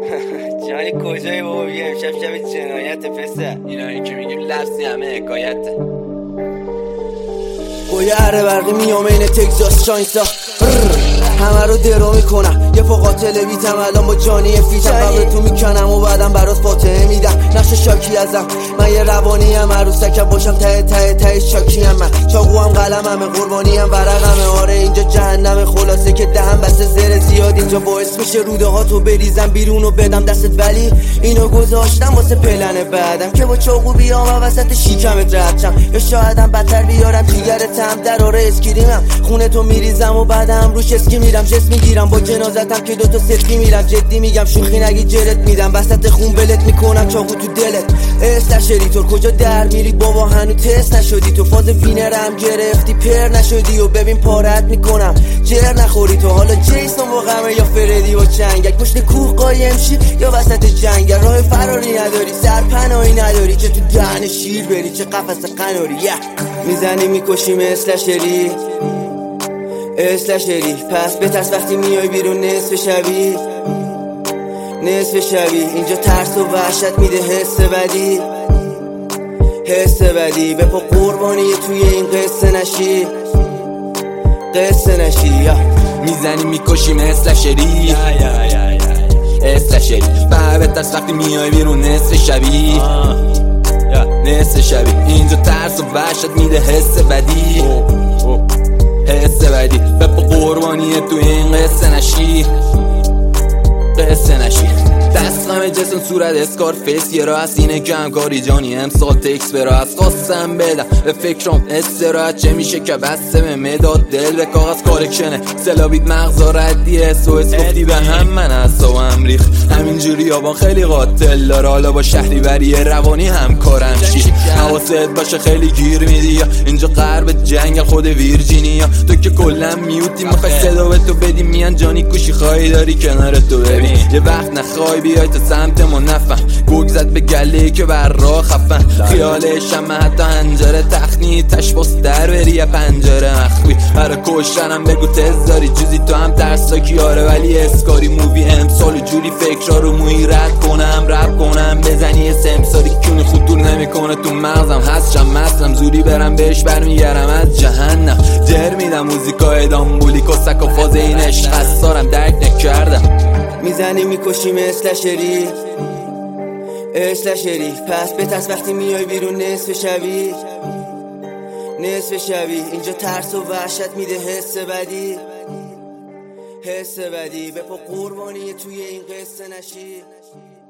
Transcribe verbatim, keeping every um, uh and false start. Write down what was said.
جانی کجایی بابا؟ بیا امشب شب جنایت پسر. اینایی که میگیم لفظی همه حکایته. با یه اره برقی میام این تگزاس شاینسا همه رو درو میکنم. یه پا قاتل بیتم الان با جانی فیتم. قبل تو میکنم و بعدم برات فاتحه میدم. نقش شاکی ازم من یه روانی هم عروسکم باشم ته ته ته شاکی هم من. چاقو هم قلم همه قربانی هم ورقمه. آره اینجا جهنم خلاصه که دهم بسته زر زیاد. اینجا باعث میشه روده ها تو بریزم بیرون و بدم دستت. ولی اینو گذاشتم واسه پلن بعدم که با چاقو بیام و وسط شیکمت ردشم. یا شایدم بدتر بیارم جیگرتم در آره اسکریمم. خونه تو میریزم و بعدم روش اسکی میرم جس میگیرم. با جنازتم که دوتا سلفی میرم. جدی میگم شوخی نگی جرت میدم. وسط خون بلت میکنم چاقو تو دلت. استشری تو کجا در میری بابا؟ هنو تست نشدی تو. فاز وینرم گرفتی پر نشدی و ببین پارت میکنم جر نخوری تو. حالا جیسون با غمه یا فردی با چنگک. پشت کوه قایم شی یا وسط جنگل. راه فراری نداری سرپناهی نداری که تو دهن شیر بری. چه قفس قناری yeah. میزنی میکشی مثل شری اسلشری. پس بترس وقتی میای بیرون نصف شبی نصف شبی. اینجا ترس و وحشت میده حس بدی حس بدی. به پا قربانی توی این قصه نشی قصه نشی یا میزنی میکشی مثل شری اسل شری. فقط بترس وقتی میای بیرون نصف شبی نصف شبی. اینجا ترس و وحشت میده حس بدی حس بدی. به پا قربانی تو این قصه نشی قصه نشی. دستم جسم صورت اسکار فیس. یه راه از اینه که همکاری جانی امسال تکس برا از خواستم بدم به فکرم استراحت. چه میشه که بسته به مداد دل به کاغذ کارکشنه. سلابید مغزا ردی اس و اس گفتی به هم من اصاب امریخ. همینجوری آبان خیلی قاتل داره. حالا با شهری بری روانی همکارم شی. حواست باشه خیلی گیر میدی. اینجا غرب جنگل خود ویرجینیا. تو که کلا میوتی میخوای صدا به تو بدی. میان جانی کوشی خواهی داری کنار تو ببین. یه وقت نخوای بیای تا سمت ما نفهم. گوگ زد به گله که بر راه خفن. خیالش هم حتی هنجره تخنی تشباس در بری یه پنجره مخفی. برای کشتنم بگو تز داری جوزی تو هم ترساکی آره. ولی اسکاری مووی امسال و جوری فکرها رو موی رد کنم رب کنم. بزنی سمساری کونی خطور نمیکنه تو مغزم. هستم مستم زوری برم بهش برمیگرم از جهنم. جر میدم موزیکای دامبولی کسک و فاز این عشق خسارم درک نکردم. میزنی میکشی مثل شری اسل شری. پس بترس وقتی میای بیرون نصف شبی نصف شبی. اینجا ترس و وحشت میده حس بدی حس بدی. به پا قربانی توی این قصه نشی